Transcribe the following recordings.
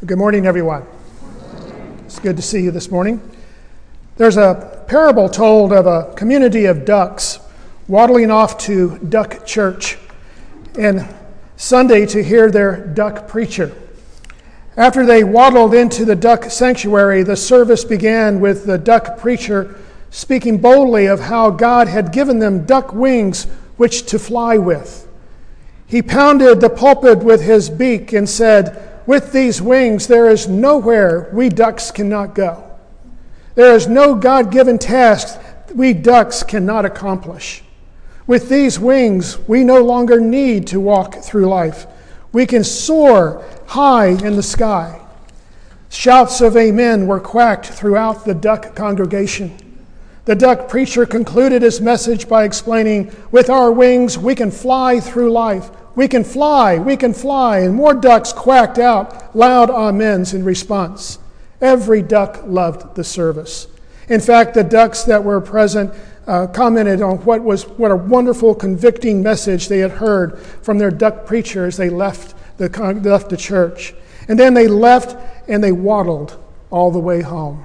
Good morning, everyone. It's good to see you this morning. There's a parable told of a community of ducks waddling off to duck church and Sunday to hear their duck preacher. After they waddled into the duck sanctuary, the service began with the duck preacher speaking boldly of how God had given them duck wings which to fly with. He pounded the pulpit with his beak and said, "With these wings, there is nowhere we ducks cannot go. There is no God-given task we ducks cannot accomplish. With these wings, we no longer need to walk through life. We can soar high in the sky." Shouts of amen were quacked throughout the duck congregation. The duck preacher concluded his message by explaining, "With our wings, we can fly through life. We can fly, and more ducks quacked out loud amens in response. Every duck loved the service. In fact, the ducks that were present commented on what a wonderful, convicting message they had heard from their duck preacher as they left the church. And then they left and they waddled all the way home.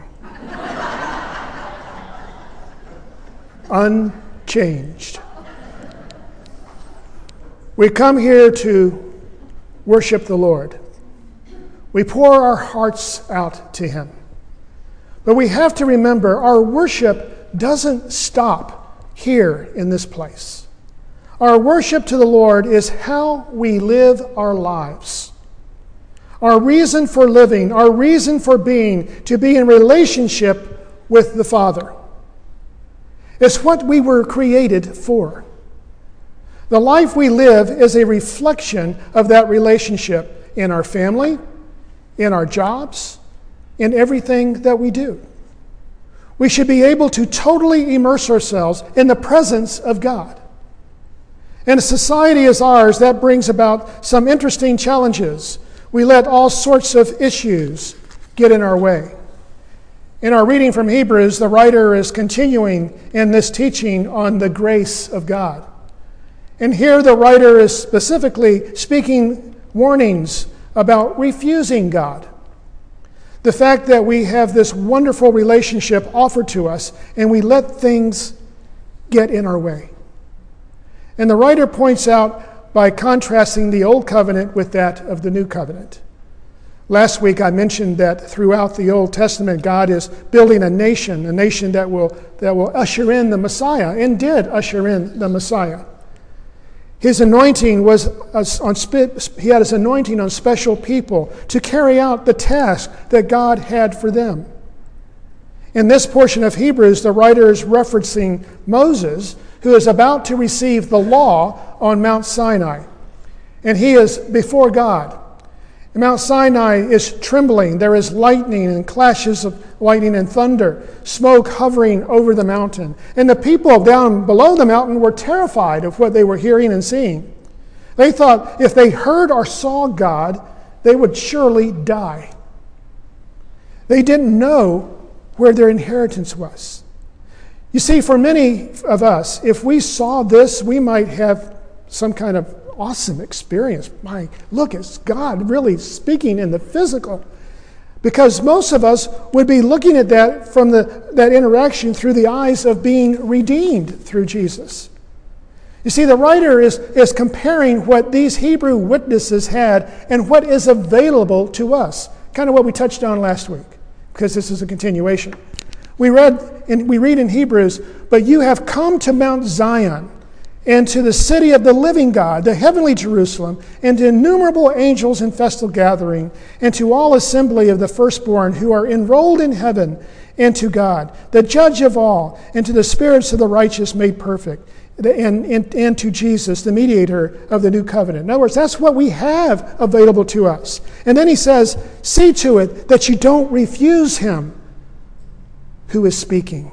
Unchanged. We come here to worship the Lord. We pour our hearts out to Him. But we have to remember our worship doesn't stop here in this place. Our worship to the Lord is how we live our lives. Our reason for living, our reason for being, to be in relationship with the Father. It's what we were created for. The life we live is a reflection of that relationship in our family, in our jobs, in everything that we do. We should be able to totally immerse ourselves in the presence of God. In a society as ours, that brings about some interesting challenges. We let all sorts of issues get in our way. In our reading from Hebrews, the writer is continuing in this teaching on the grace of God. And here the writer is specifically speaking warnings about refusing God. The fact that we have this wonderful relationship offered to us and we let things get in our way. And the writer points out by contrasting the old covenant with that of the new covenant. Last week I mentioned that throughout the Old Testament, God is building a nation that will usher in the Messiah, and did usher in the Messiah. His anointing he had his anointing on special people to carry out the task that God had for them. In this portion of Hebrews, the writer is referencing Moses, who is about to receive the law on Mount Sinai. And he is before God. And Mount Sinai is trembling. There is lightning and clashes of lightning and thunder, smoke hovering over the mountain. And the people down below the mountain were terrified of what they were hearing and seeing. They thought if they heard or saw God, they would surely die. They didn't know where their inheritance was. You see, for many of us, if we saw this, we might have some kind of awesome experience. Look, it's God really speaking in the physical. Because most of us would be looking at that from that interaction through the eyes of being redeemed through Jesus. You see, the writer is comparing what these Hebrew witnesses had and what is available to us. Kind of what we touched on last week, because this is a continuation. We read in Hebrews, "But you have come to Mount Zion, and to the city of the living God, the heavenly Jerusalem, and to innumerable angels in festal gathering, and to all assembly of the firstborn who are enrolled in heaven, and to God, the judge of all, and to the spirits of the righteous made perfect, and to Jesus, the mediator of the new covenant." In other words, that's what we have available to us. And then he says, see to it that you don't refuse him who is speaking.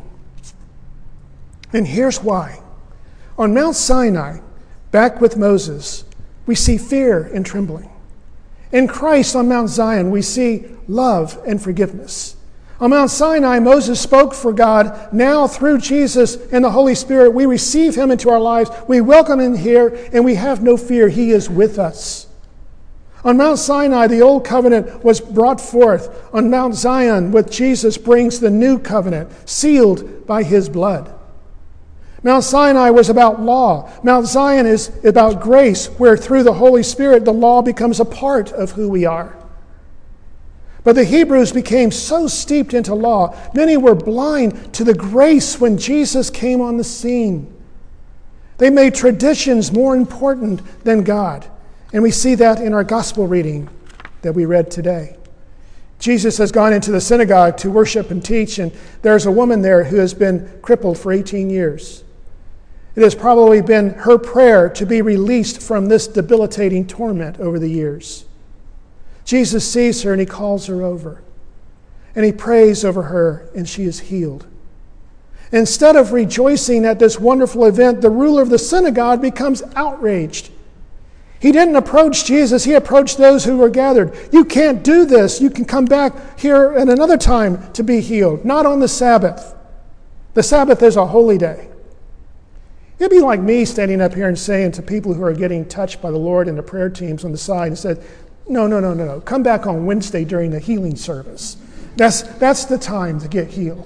And here's why. On Mount Sinai, back with Moses, we see fear and trembling. In Christ on Mount Zion, we see love and forgiveness. On Mount Sinai, Moses spoke for God. Now, through Jesus and the Holy Spirit, we receive him into our lives. We welcome him here, and we have no fear. He is with us. On Mount Sinai, the old covenant was brought forth. On Mount Zion, with Jesus, brings the new covenant, sealed by his blood. Mount Sinai was about law. Mount Zion is about grace, where through the Holy Spirit, the law becomes a part of who we are. But the Hebrews became so steeped into law, many were blind to the grace when Jesus came on the scene. They made traditions more important than God. And we see that in our gospel reading that we read today. Jesus has gone into the synagogue to worship and teach, and there's a woman there who has been crippled for 18 years. It has probably been her prayer to be released from this debilitating torment over the years. Jesus sees her and he calls her over. And he prays over her and she is healed. Instead of rejoicing at this wonderful event, the ruler of the synagogue becomes outraged. He didn't approach Jesus, he approached those who were gathered. You can't do this. You can come back here at another time to be healed, not on the Sabbath. The Sabbath is a holy day. It'd be like me standing up here and saying to people who are getting touched by the Lord and the prayer teams on the side and said, No. Come back on Wednesday during the healing service. That's the time to get healed.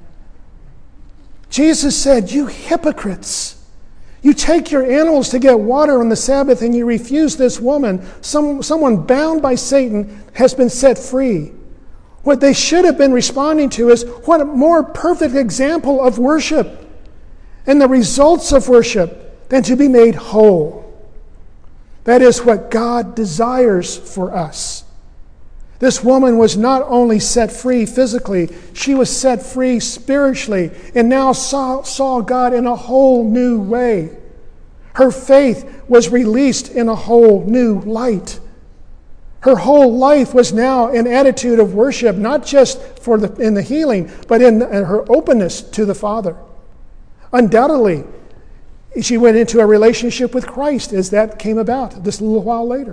Jesus said, you hypocrites. You take your animals to get water on the Sabbath and you refuse this woman. Someone bound by Satan has been set free. What they should have been responding to is, what a more perfect example of worship and the results of worship than to be made whole. That is what God desires for us. This woman was not only set free physically, she was set free spiritually and now saw God in a whole new way. Her faith was released in a whole new light. Her whole life was now an attitude of worship, not just in the healing, but in her openness to the Father. Undoubtedly, she went into a relationship with Christ as that came about just a little while later.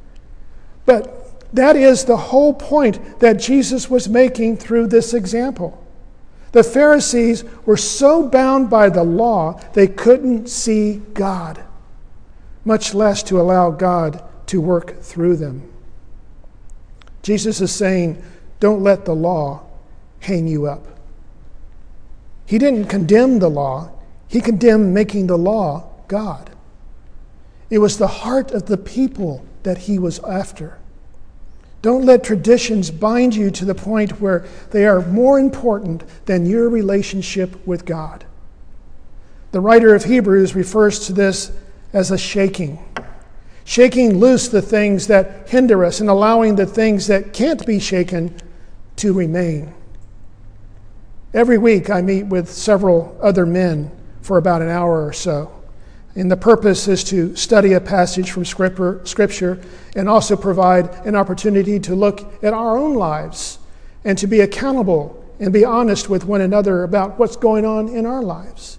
But that is the whole point that Jesus was making through this example. The Pharisees were so bound by the law, they couldn't see God, much less to allow God to work through them. Jesus is saying, don't let the law hang you up. He didn't condemn the law. He condemned making the law God. It was the heart of the people that he was after. Don't let traditions bind you to the point where they are more important than your relationship with God. The writer of Hebrews refers to this as a shaking. Shaking loose the things that hinder us and allowing the things that can't be shaken to remain. Every week I meet with several other men for about an hour or so. And the purpose is to study a passage from Scripture and also provide an opportunity to look at our own lives and to be accountable and be honest with one another about what's going on in our lives.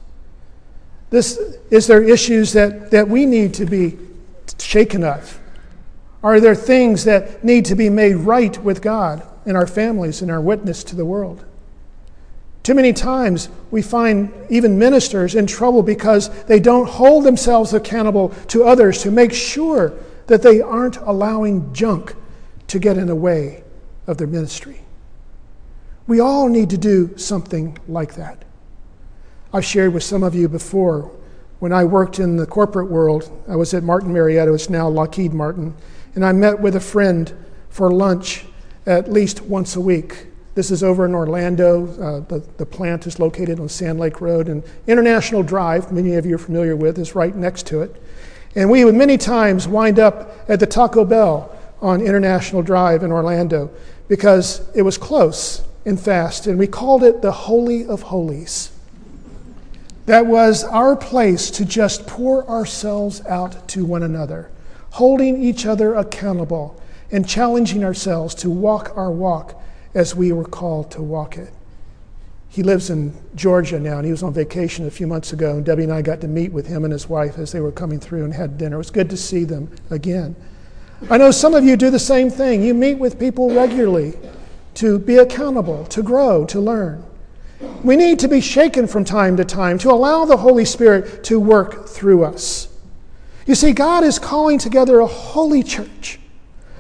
Is there issues that we need to be shaken of? Are there things that need to be made right with God in our families and our witness to the world? Too many times we find even ministers in trouble because they don't hold themselves accountable to others to make sure that they aren't allowing junk to get in the way of their ministry. We all need to do something like that. I've shared with some of you before, when I worked in the corporate world, I was at Martin Marietta, it's now Lockheed Martin, and I met with a friend for lunch at least once a week. This is over in Orlando. The plant is located on Sand Lake Road, and International Drive, many of you are familiar with, is right next to it. And we would many times wind up at the Taco Bell on International Drive in Orlando because it was close and fast, and we called it the Holy of Holies. That was our place to just pour ourselves out to one another, holding each other accountable and challenging ourselves to walk our walk as we were called to walk it. He lives in Georgia now, and he was on vacation a few months ago, and Debbie and I got to meet with him and his wife as they were coming through and had dinner. It was good to see them again. I know some of you do the same thing. You meet with people regularly to be accountable, to grow, to learn. We need to be shaken from time to time to allow the Holy Spirit to work through us. You see, God is calling together a holy church,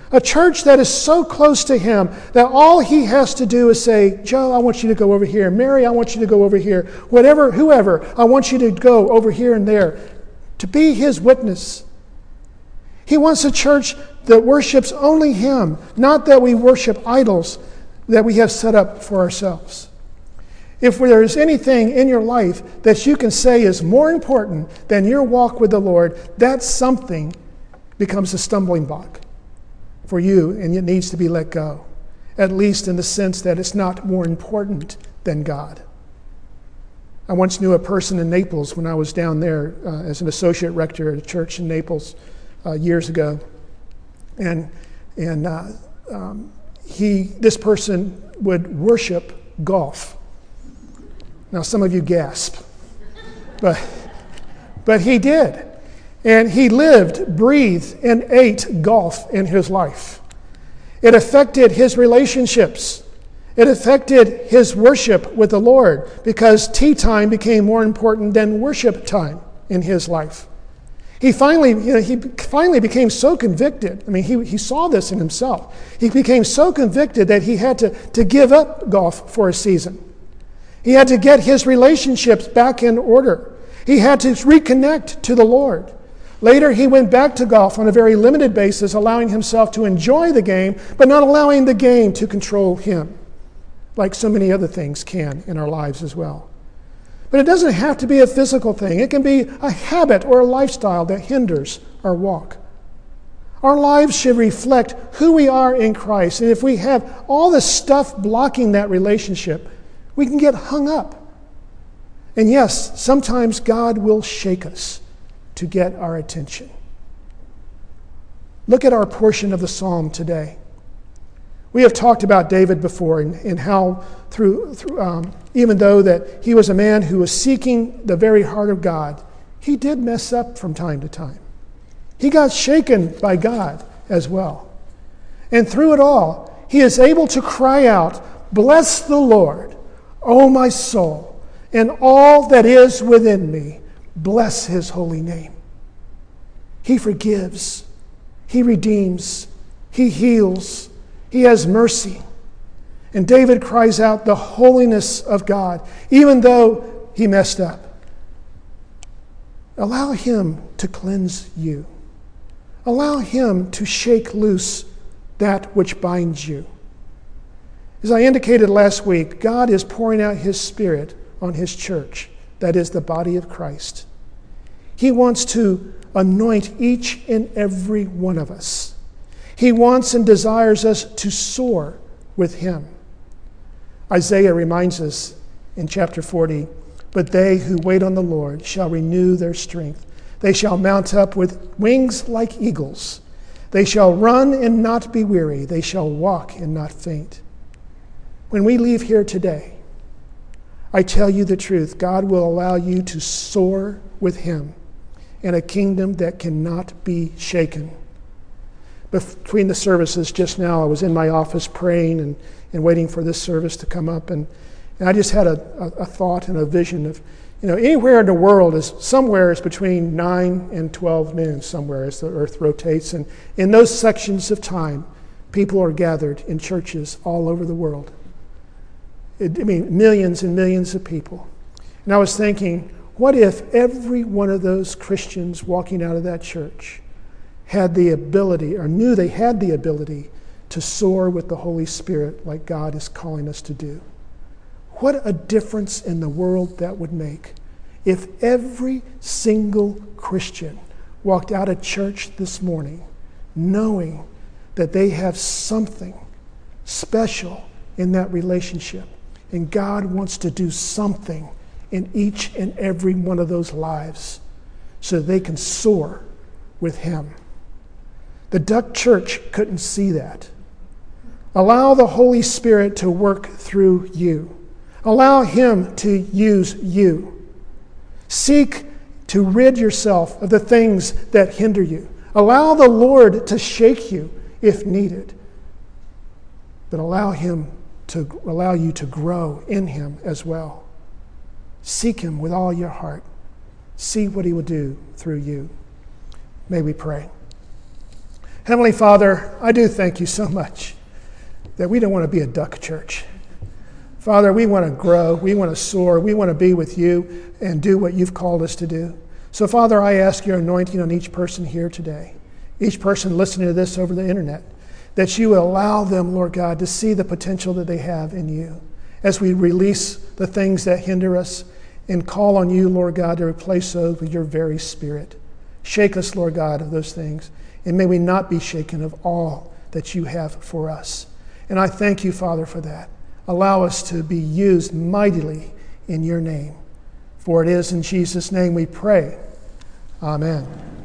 A church that is so close to Him that all He has to do is say, Joe, I want you to go over here. Mary, I want you to go over here. Whoever, I want you to go over here and there to be His witness. He wants a church that worships only Him, not that we worship idols that we have set up for ourselves. If there is anything in your life that you can say is more important than your walk with the Lord, that something becomes a stumbling block for you, and it needs to be let go, at least in the sense that it's not more important than God. I once knew a person in Naples when I was down there as an associate rector at a church in Naples years ago, and this person would worship golf. Now, some of you gasp, but he did. And he lived, breathed, and ate golf in his life. It affected his relationships. It affected his worship with the Lord because tea time became more important than worship time in his life. He finally became so convicted. I mean, he saw this in himself. He became so convicted that he had to give up golf for a season. He had to get his relationships back in order. He had to reconnect to the Lord. Later, he went back to golf on a very limited basis, allowing himself to enjoy the game, but not allowing the game to control him, like so many other things can in our lives as well. But it doesn't have to be a physical thing. It can be a habit or a lifestyle that hinders our walk. Our lives should reflect who we are in Christ. And if we have all this stuff blocking that relationship, we can get hung up. And yes, sometimes God will shake us to get our attention. Look at our portion of the psalm today. We have talked about David before and how even though that he was a man who was seeking the very heart of God, he did mess up from time to time. He got shaken by God as well. And through it all, he is able to cry out, "Bless the Lord, O my soul, and all that is within me. Bless His holy name." He forgives. He redeems. He heals. He has mercy. And David cries out the holiness of God, even though he messed up. Allow Him to cleanse you. Allow Him to shake loose that which binds you. As I indicated last week, God is pouring out His Spirit on His church, that is the body of Christ. He wants to anoint each and every one of us. He wants and desires us to soar with Him. Isaiah reminds us in chapter 40, "But they who wait on the Lord shall renew their strength. They shall mount up with wings like eagles. They shall run and not be weary. They shall walk and not faint." When we leave here today, I tell you the truth, God will allow you to soar with Him in a kingdom that cannot be shaken. Between the services just now, I was in my office praying and waiting for this service to come up, and I just had a thought and a vision of, anywhere in the world is somewhere is between 9 and 12 noon somewhere as the earth rotates, and in those sections of time, people are gathered in churches all over the world. Millions and millions of people. And I was thinking, what if every one of those Christians walking out of that church had the ability, or knew they had the ability, to soar with the Holy Spirit like God is calling us to do? What a difference in the world that would make if every single Christian walked out of church this morning knowing that they have something special in that relationship. And God wants to do something in each and every one of those lives so they can soar with Him. The Dutch church couldn't see that. Allow the Holy Spirit to work through you. Allow Him to use you. Seek to rid yourself of the things that hinder you. Allow the Lord to shake you if needed. But allow Him to allow you to grow in Him as well. Seek Him with all your heart. See what He will do through you. May we pray. Heavenly Father, I do thank you so much that we don't want to be a duck church. Father, we want to grow, we want to soar, we want to be with you and do what you've called us to do. So, Father, I ask your anointing on each person here today, each person listening to this over the internet, that you will allow them, Lord God, to see the potential that they have in you as we release the things that hinder us and call on you, Lord God, to replace those with your very Spirit. Shake us, Lord God, of those things, and may we not be shaken of all that you have for us. And I thank you, Father, for that. Allow us to be used mightily in your name. For it is in Jesus' name we pray. Amen.